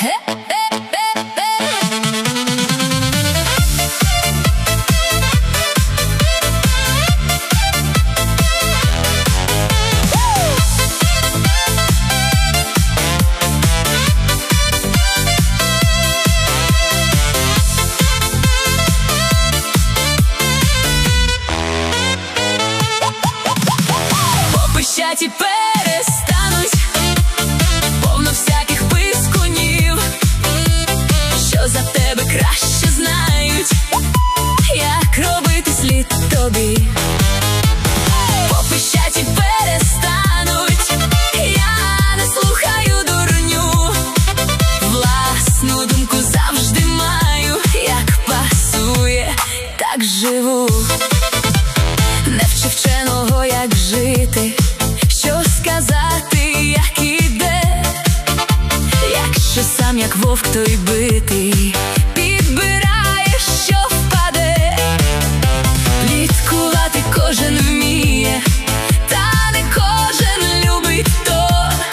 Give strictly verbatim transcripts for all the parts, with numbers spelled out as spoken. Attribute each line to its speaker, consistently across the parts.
Speaker 1: Пищать і перестануть, повно всяких пискунів, що за тебе краще знають, як робити слід тобі. Попищать і перестануть, я не слухаю дурню, власну думку завжди маю, як пасує, так живу. Не вчи вченого, як жити, що сказати, як іде, якщо сам як вовк, то й битий, підбираєш, що впаде. Пліткувати кожен вміє, та не кожен любить то.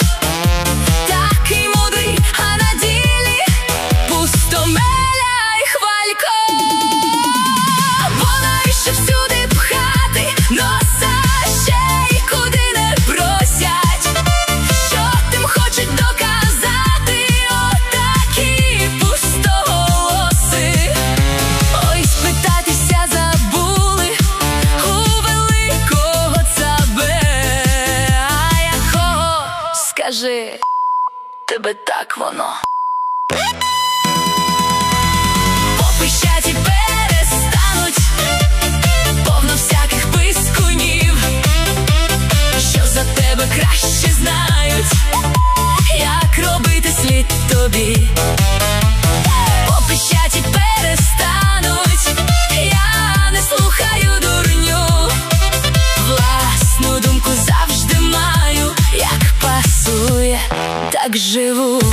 Speaker 1: Такий мудрий, а на ділі пустомеля й хвалько. Бо навіщо всюди пхати носа, ще й куди не просять, що тим хочуть доказати отакі пустоголоси. Ой, спитатися забули у великого цабе. А якого, скажи, тебе так воно. Попищать і перестануть, повно всяких пискунів, що за тебе краще знають, як робити слід тобі. Попищать і перестануть, я не слухаю дурню, власну думку завжди маю, як пасує, так живу.